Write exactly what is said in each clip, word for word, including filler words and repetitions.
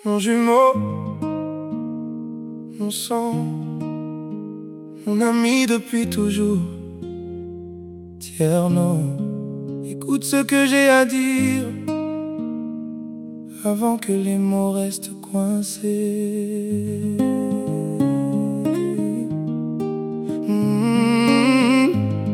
mon jumeau, mon sang, mon ami depuis toujours. Tierno, écoute ce que j'ai à dire avant que les mots restent coincés. Mmh.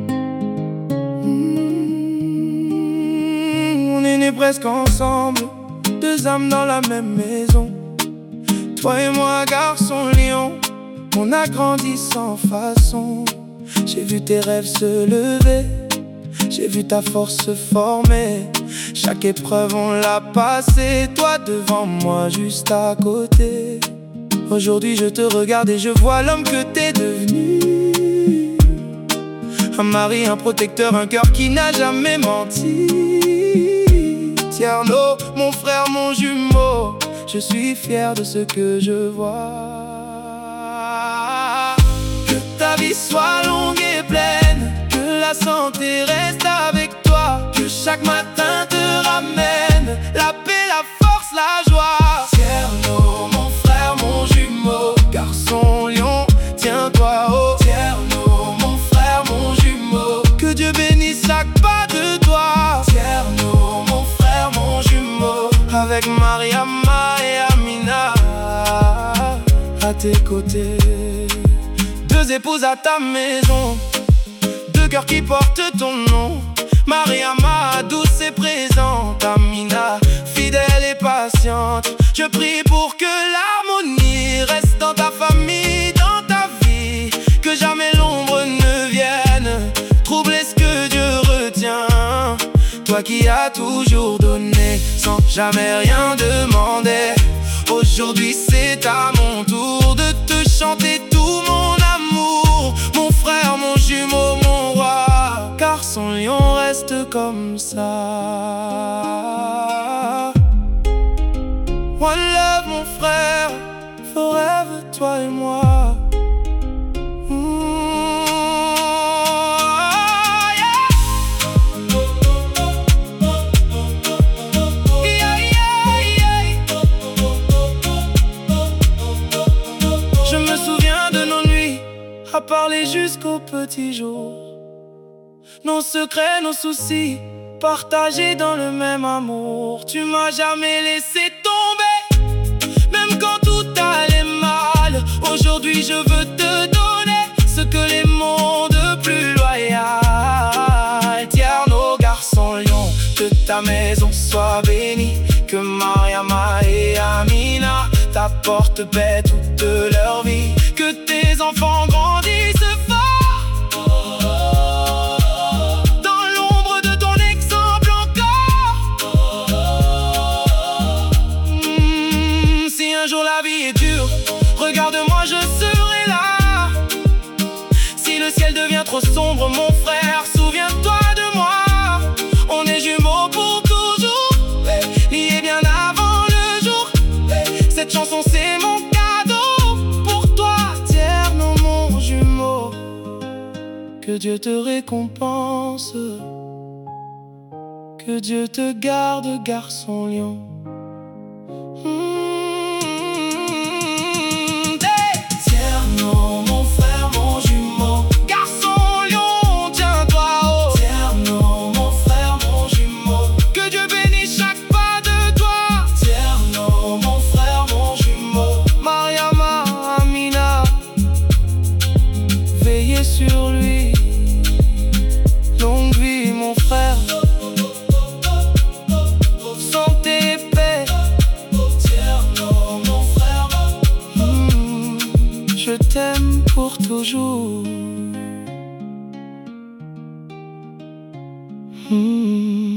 Mmh. On est nés presque ensemble, deux âmes dans la même maison. Toi et moi, garçon lion, on a grandi sans façon. J'ai vu tes rêves se lever, j'ai vu ta force se former. Chaque épreuve on l'a passée, toi devant moi juste à côté. Aujourd'hui je te regarde et je vois l'homme que t'es devenu. Un mari, un protecteur, un cœur qui n'a jamais menti. Tierno, mon frère, mon jumeau, je suis fier de ce que je vois. Que ta vie soit longue et pleine, que la santé reste avec toi, que chaque matin te ramène la paix, la force, la joie. Tierno, mon frère, mon jumeau, garçon lion, tiens-toi haut. Tierno, mon frère, mon jumeau, que Dieu bénisse chaque pas de toi. Tierno, mon frère, mon jumeau, avec Mariama et Amina à tes côtés. Deux épouses à ta maison, deux cœurs qui portent ton nom. Mariama, douce et présente, Amina, fidèle et patiente. Je prie pour que l'harmonie reste dans ta famille, dans ta vie. Que jamais l'ombre ne vienne troubler ce que Dieu retient. Toi qui as toujours donné sans jamais rien demander. Aujourd'hui c'est à mon tour de te chanter tout mon amour. Mon frère, mon jumeau, mon roi, garçon lion reste comme ça. One love mon frère, forever toi et moi. Je me souviens de nos nuits à parler jusqu'au petit jour. Nos secrets, nos soucis, partagés dans le même amour. Tu m'as jamais laissé tomber, même quand tout allait mal. Aujourd'hui je veux te donner ce que les mots de plus loyal. Tierno, garçon lion, que ta maison soit bénie. Que Mariama et Amina t'apportent paix toute leur vie. Que tes enfants grandissent fort dans l'ombre de ton exemple encore. Mmh, si un jour la vie est dure, regarde-moi, je serai là. Si le ciel devient trop sombre, mon frère, souviens-toi de moi. On est jumeaux pour toujours, liés bien avant le jour. Cette chanson c'est mon cadeau pour toi, Tierno, mon jumeau. Que Dieu te récompense, que Dieu te garde, garçon lion. Mmh. Hey! Tierno, mon frère, mon jumeau, garçon lion, tiens-toi haut. Tierno, mon frère, mon jumeau, que Dieu bénisse chaque pas de toi. Tierno, mon frère, mon jumeau, Mariama, Amina, veillez sur lui. Longue vie, mon frère, santé et paix. Tierno, mon frère, mmh, je t'aime pour toujours. Mmh.